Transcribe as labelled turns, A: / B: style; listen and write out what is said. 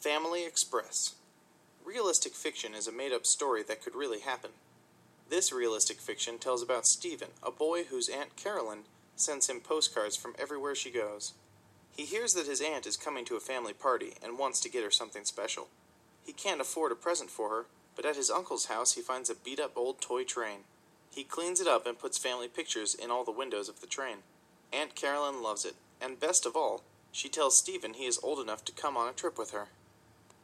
A: Family Express. Realistic fiction is a made-up story that could really happen. This realistic fiction tells about Stephen, a boy whose Aunt Carolyn sends him postcards from everywhere she goes. He hears that his aunt is coming to a family party and wants to get her something special. He can't afford a present for her, but at his uncle's house he finds a beat-up old toy train. He cleans it up and puts family pictures in all the windows of the train. Aunt Carolyn loves it, and best of all, she tells Stephen he is old enough to come on a trip with her.